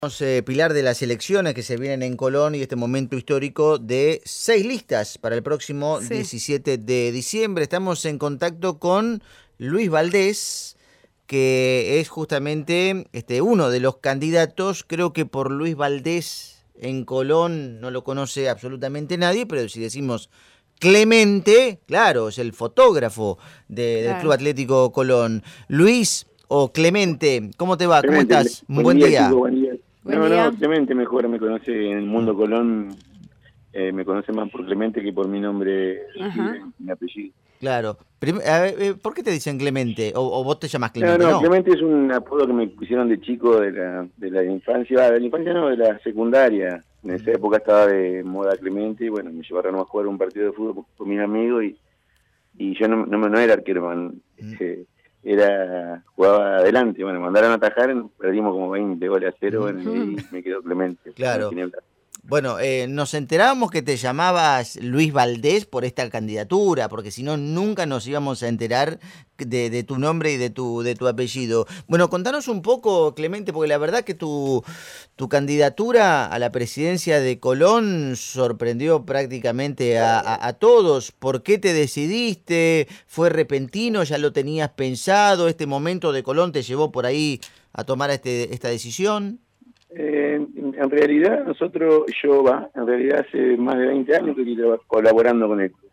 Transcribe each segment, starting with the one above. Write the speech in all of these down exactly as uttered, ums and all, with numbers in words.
Eh, Pilar, de las elecciones que se vienen en Colón y este momento histórico de seis listas para el próximo Sí. diecisiete de diciembre. Estamos en contacto con Luis Valdés, que es justamente este, uno de los candidatos. Creo que por Luis Valdés en Colón no lo conoce absolutamente nadie, pero si decimos Clemente, claro, es el fotógrafo de, Claro. del Club Atlético Colón. Luis o Clemente, ¿cómo te va? Clemente, ¿Cómo estás? buen, Buen día, día. chico, buen día. Buen no, día. no, Clemente mejor me conoce en el mundo Colón, eh, me conoce más por Clemente que por mi nombre, Ajá. eh, mi apellido. Claro. Prim- a ver, eh, ¿por qué te dicen Clemente? O, o vos te llamas No, Clemente, no, ¿no? Clemente es un apodo que me pusieron de chico de la, de la infancia, ah, de la infancia no, de la secundaria. En esa época estaba de moda Clemente y bueno, me llevaron a jugar un partido de fútbol con mis amigos y, y yo no, no, no era arquero, man, Mm. eh, era jugaba adelante. Bueno, me mandaron a atajar, perdimos como veinte goles a cero, bueno, y ahí me quedó Clemente. Claro. No tenía bla- Bueno, eh, nos enterábamos que te llamabas Luis Valdés por esta candidatura, porque si no, nunca nos íbamos a enterar de, de tu nombre y de tu, de tu apellido. Bueno, contanos un poco, Clemente, porque la verdad que tu, tu candidatura a la presidencia de Colón sorprendió prácticamente a, a, a todos. ¿Por qué te decidiste? ¿Fue repentino? ¿Ya lo tenías pensado? ¿Este momento de Colón te llevó por ahí a tomar este, esta decisión? Eh, en realidad, nosotros, yo, va, en realidad hace más de veinte años que estoy colaborando con el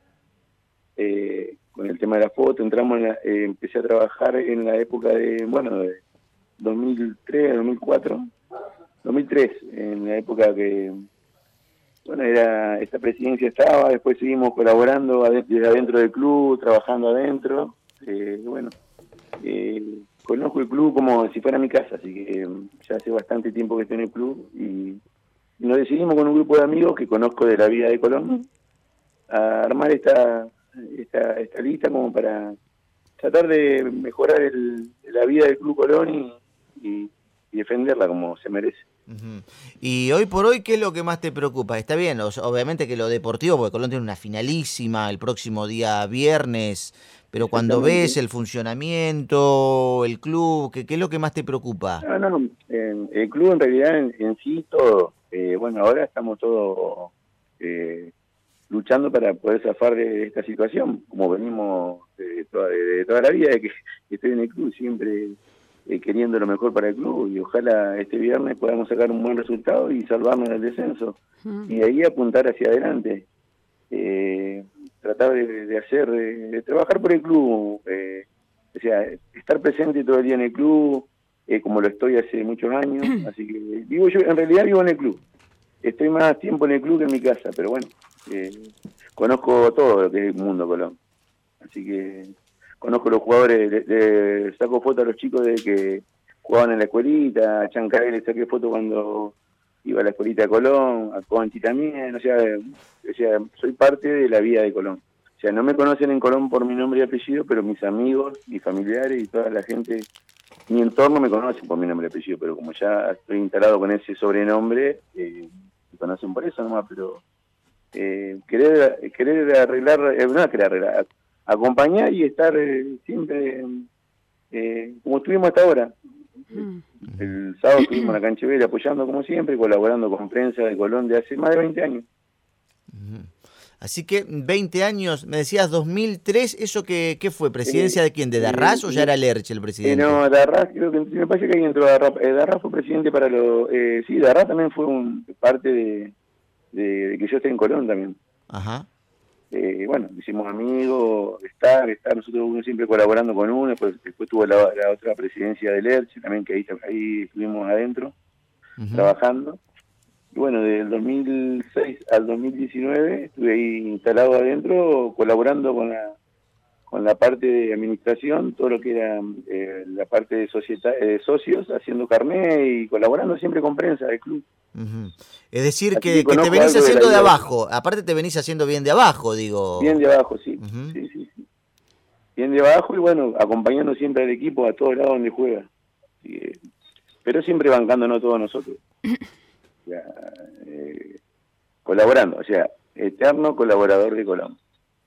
eh, con el tema de la foto. Entramos en la, eh, empecé a trabajar en la época de, bueno, de dos mil tres, dos mil cuatro, dos mil tres, en la época que, bueno, era esta presidencia estaba, después seguimos colaborando adent- desde adentro del club, trabajando adentro, eh, bueno, eh, conozco el club como si fuera mi casa, así que eh, ya hace bastante tiempo que estoy en el club y nos decidimos con un grupo de amigos que conozco de la vida de Colón a armar esta esta, esta lista como para tratar de mejorar el, la vida del Club Colón y, y, y defenderla como se merece. Uh-huh. Y hoy por hoy, ¿qué es lo que más te preocupa? Está bien, o sea, obviamente que lo deportivo, porque Colón tiene una finalísima el próximo día viernes, pero cuando ves el funcionamiento, el club, ¿qué, qué es lo que más te preocupa? No, no, no. En, el club en realidad en, en sí todo, eh, bueno, ahora estamos todos eh, luchando para poder zafar de esta situación, como venimos de toda, de, de toda la vida, de que estoy en el club siempre eh, queriendo lo mejor para el club, y ojalá este viernes podamos sacar un buen resultado y salvarnos del descenso, Mm. y de ahí apuntar hacia adelante, eh, tratar de, de hacer, de, de trabajar por el club, eh, o sea, estar presente todo el día en el club, eh, como lo estoy hace muchos años, así que vivo yo, en realidad vivo en el club, estoy más tiempo en el club que en mi casa, pero bueno, eh, conozco todo lo que es el mundo Colón, así que conozco los jugadores, le, le saco fotos a los chicos de que jugaban en la escuelita, a Chancaré le saqué fotos cuando iba a la escuelita de Colón, a Conchi también, o sea, o sea, soy parte de la vida de Colón. O sea, no me conocen en Colón por mi nombre y apellido, pero mis amigos, mis familiares y toda la gente, mi entorno me conocen por mi nombre y apellido, pero como ya estoy instalado con ese sobrenombre, eh, me conocen por eso nomás, pero eh, querer querer arreglar, eh, no querer arreglar, acompañar y estar eh, siempre eh, como estuvimos hasta ahora. Mm. El sábado estuvimos en la cancha Vélez apoyando como siempre, colaborando con prensa de Colón de hace más de veinte años. Uh-huh. Así que veinte años, me decías dos mil tres, ¿eso qué, qué fue? ¿Presidencia Eh, de quién? ¿De Darrás eh, o ya era Lerche el eh, presidente? no, Darrás, creo que me parece que ahí entró Darrás. Eh, Darrás fue presidente para los... Eh, sí, Darrás también fue un, parte de, de, de que yo esté en Colón también. Ajá. Eh, bueno, hicimos amigos, estar, estar, nosotros uno siempre colaborando con uno, después, después tuvo la, la otra presidencia del Lerche también, que ahí, ahí estuvimos adentro, Uh-huh. trabajando. Y bueno, del dos mil seis al dos mil diecinueve estuve ahí instalado adentro, colaborando con la con la parte de administración, todo lo que era eh, la parte de societa, eh, socios, haciendo carnet y colaborando siempre con prensa del club. Uh-huh. Es decir, Así que, que que te conozco venís algo de haciendo la de vida. abajo, aparte te venís haciendo bien de abajo, digo. Bien de abajo, sí. Uh-huh. Sí, sí, sí. Bien de abajo y bueno, acompañando siempre al equipo a todos lados donde juega. Así que, pero siempre bancándonos todos nosotros. O sea, eh, colaborando, o sea, eterno colaborador de Colón.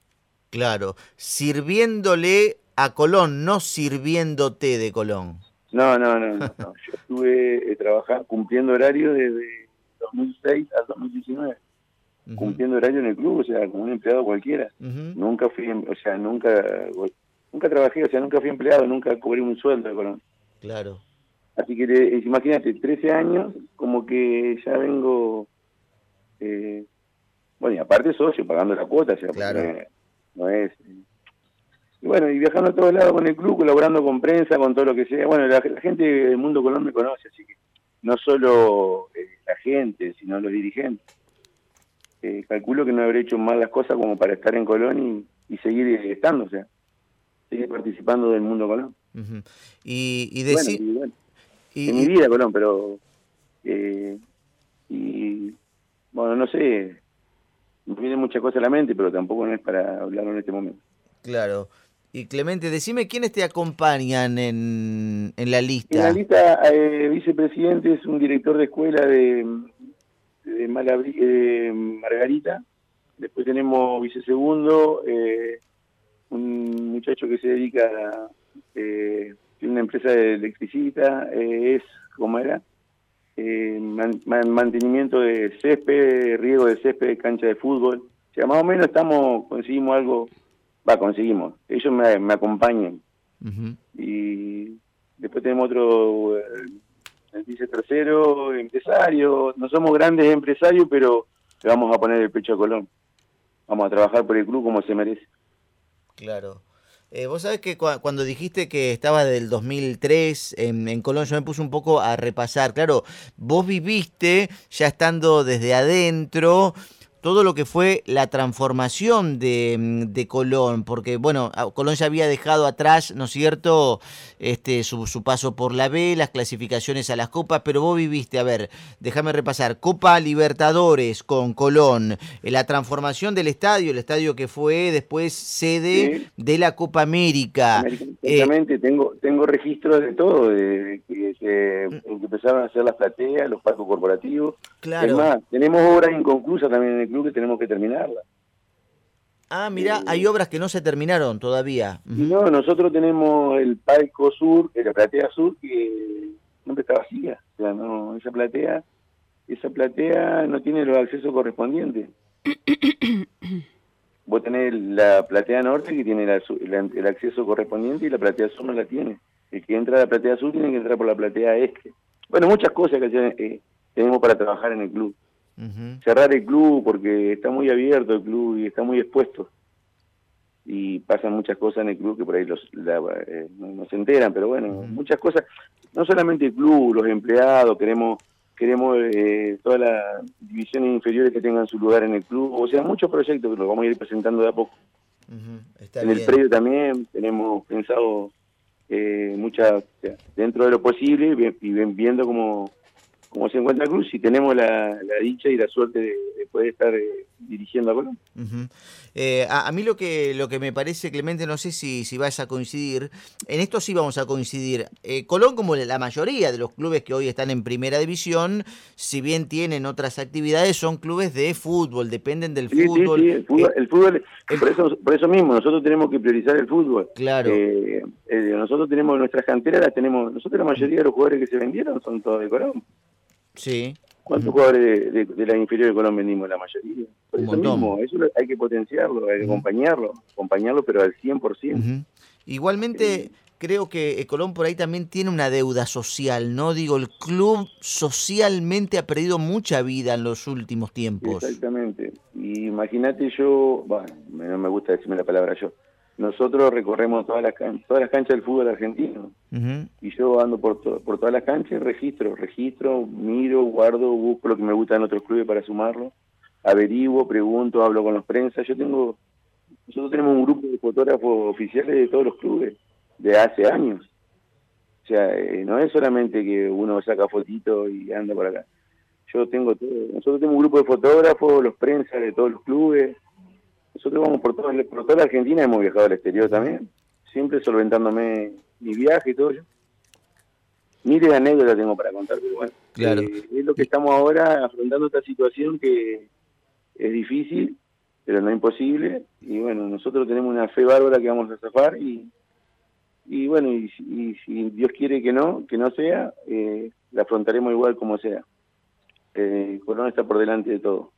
Claro, sirviéndole a Colón, no sirviéndote de Colón. No, no, no, no, no. Yo estuve eh, trabajando, cumpliendo horario desde dos mil seis al dos mil diecinueve. Uh-huh. Cumpliendo horario en el club, o sea, como un empleado cualquiera. Uh-huh. Nunca fui, o sea, nunca nunca trabajé, o sea, nunca fui empleado, nunca cobré un sueldo de Colón. Claro. Así que te, imagínate, trece años, como que ya vengo, eh, bueno, y aparte socio, pagando la cuota, o sea, claro. no es... No es eh, y bueno, y viajando a todos lados con el club, colaborando con prensa, con todo lo que sea. Bueno, la, la gente del mundo Colón me conoce, así que no solo eh, la gente, sino los dirigentes. Eh, calculo que no habré hecho mal las cosas como para estar en Colón y, y seguir estando, o sea, seguir participando del mundo Colón. Uh-huh. Y, y decir... Bueno, y bueno, y, en y... mi vida Colón, pero... Eh, y bueno, no sé, me vienen muchas cosas a la mente, pero tampoco no es para hablarlo en este momento. Claro. Y Clemente, decime quiénes te acompañan en, en la lista. En la lista, eh, vicepresidente es un director de escuela de, de Malabri, eh, Margarita. Después tenemos vicesegundo, eh, un muchacho que se dedica a eh, una empresa de electricista, eh, es, ¿cómo era? Eh, man, man, mantenimiento de césped, riego de césped, cancha de fútbol. O sea, más o menos estamos, conseguimos algo, va, conseguimos. Ellos me, me acompañan. Uh-huh. Y después tenemos otro, el vice tercero, empresario. No somos grandes empresarios, pero le vamos a poner el pecho a Colón. Vamos a trabajar por el club como se merece. Claro. Eh, vos sabés que cu cuando dijiste que estaba del dos mil tres en, en Colón, yo me puse un poco a repasar. Claro, vos viviste, ya estando desde adentro, todo lo que fue la transformación de, de Colón, porque bueno, Colón ya había dejado atrás, ¿no es cierto?, este, su, su paso por la B, las clasificaciones a las copas, pero vos viviste, a ver, déjame repasar, Copa Libertadores con Colón, la transformación del estadio, el estadio que fue después sede sí. de la Copa América. América exactamente, eh, tengo tengo registro de todo, de que, que empezaron a hacer las plateas, los palcos corporativos. Claro. Es más, tenemos obras inconclusas también en el club que tenemos que terminarlas. Ah, mirá, eh, hay obras que no se terminaron todavía. Uh-huh. No, nosotros tenemos el palco sur, la platea sur, que siempre está vacía. O sea, no, esa platea, esa platea no tiene los accesos correspondientes. Vos tenés la platea norte que tiene la, la, el acceso correspondiente y la platea sur no la tiene. El que entra a la platea sur tiene que entrar por la platea este. Bueno, muchas cosas que eh, tenemos para trabajar en el club. Uh-huh. Cerrar el club porque está muy abierto el club y está muy expuesto. Y pasan muchas cosas en el club que por ahí los, la, eh, no, no se enteran, pero bueno, uh-huh. muchas cosas. No solamente el club, los empleados, queremos... Queremos eh, todas las divisiones inferiores que tengan su lugar en el club. O sea, muchos proyectos que los vamos a ir presentando de a poco. Uh-huh, está en bien. El predio también tenemos pensado eh, muchas, o sea, dentro de lo posible, y viendo cómo, cómo se encuentra el club, si tenemos la, la dicha y la suerte de, de poder estar eh, dirigiendo a Colón. Uh-huh. Eh, a, a mí lo que lo que me parece, Clemente, no sé si, si vas a coincidir, en esto sí vamos a coincidir. Eh, Colón, como la mayoría de los clubes que hoy están en primera división, si bien tienen otras actividades, son clubes de fútbol, dependen del sí, fútbol. Sí, sí, el fútbol, eh, el fútbol el, por, eso, por eso mismo, nosotros tenemos que priorizar el fútbol. Claro. Eh, eh, nosotros tenemos nuestras canteras, las tenemos, nosotros la mayoría de los jugadores que se vendieron son todos de Colón. Sí. ¿Cuántos uh-huh. jugadores de, de, de la inferior de Colón vendimos? La mayoría. Por Un eso montón. mismo, eso hay que potenciarlo, hay que uh-huh. acompañarlo, acompañarlo, pero al cien por ciento. Uh-huh. Igualmente, eh, creo que Colón por ahí también tiene una deuda social, ¿no? Digo, el club socialmente ha perdido mucha vida en los últimos tiempos. Exactamente. Y imagínate yo, bueno, no me gusta decirme la palabra yo, nosotros recorremos todas las canchas, todas las canchas del fútbol argentino. Uh-huh. Y yo ando por, to por todas las canchas y registro, registro, miro, guardo, busco lo que me gusta en otros clubes para sumarlo, averiguo, pregunto, hablo con los prensas. Yo tengo, nosotros tenemos un grupo de fotógrafos oficiales de todos los clubes, de hace años. O sea, eh, no es solamente que uno saca fotitos y anda por acá. Yo tengo todo, nosotros tenemos un grupo de fotógrafos, los prensas de todos los clubes. Nosotros vamos por, todo, por toda la Argentina, hemos viajado al exterior también, siempre solventándome mi viaje y todo eso. Miles de anécdotas tengo para contar, pero bueno, claro. eh, es lo que estamos ahora afrontando esta situación que es difícil, pero no imposible, y bueno, nosotros tenemos una fe bárbara que vamos a zafar y, y bueno, y, y si Dios quiere que no, que no sea, eh, la afrontaremos igual como sea. Eh, Colón está por delante de todo.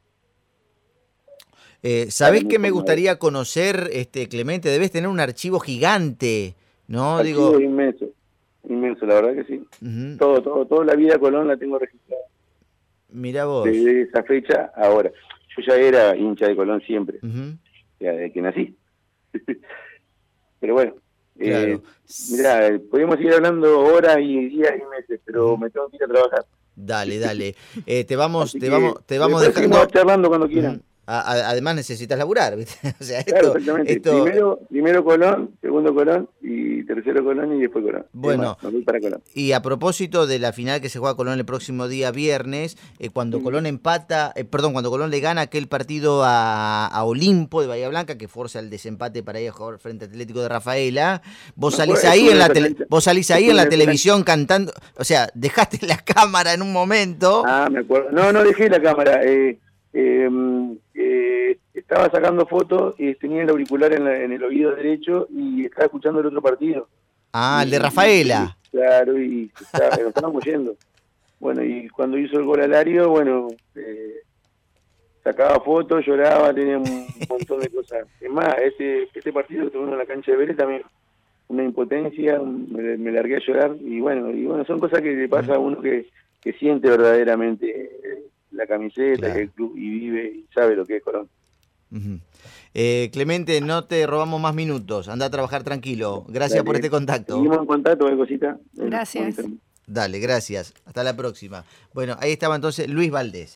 Eh, ¿Sabés qué me gustaría conocer, este Clemente? Debes tener un archivo gigante, ¿no? Archivo Digo, inmenso, inmenso, la verdad que sí. uh-huh. Todo, todo, toda la vida de Colón la tengo registrada. Mirá vos. Desde esa fecha, ahora. Yo ya era hincha de Colón siempre, uh-huh. o sea, desde que nací. Pero bueno, claro. eh, mirá, podemos seguir hablando horas y días y meses, pero uh-huh. me tengo que ir a trabajar. Dale, dale. Eh, te vamos, te que vamos, te vamos dejando. Seguimos charlando cuando quieran. Uh-huh. Además necesitas laburar, ¿viste? O sea, esto, claro, exactamente. Esto... Primero, primero Colón, segundo Colón y tercero Colón y después Colón. Bueno, me voy para Colón. Y a propósito de la final que se juega Colón el próximo día viernes, eh, cuando sí. Colón empata, eh, perdón, cuando Colón le gana aquel partido a, a Olimpo de Bahía Blanca, que forza el desempate para ir a jugar frente al Atlético de Rafaela, vos no, salís pues, ahí en la tele, vos salís ahí en la televisión cantando, o sea, dejaste la cámara en un momento. Ah, me acuerdo. No, no dejé la cámara. Eh, eh, eh, estaba sacando fotos y tenía el auricular en, la, en el oído derecho y estaba escuchando el otro partido. Ah, y, el de Rafaela. Y, claro, y estaba, nos estábamos yendo. Bueno, y cuando hizo el gol Alario, bueno, eh, sacaba fotos, lloraba, tenía un montón de cosas. Es más, este, este partido que tuvimos en la cancha de Vélez también, una impotencia, me, me largué a llorar, y bueno, y bueno, son cosas que le pasa a uno que, que siente verdaderamente la camiseta, claro. el club, y vive, y sabe lo que es Colón. Uh-huh. eh, Clemente, no te robamos más minutos, anda a trabajar tranquilo. Gracias Dale. por este contacto. Seguimos en contacto, ¿qué cosita? Gracias. Dale, gracias. Hasta la próxima. Bueno, ahí estaba entonces Luis Valdés.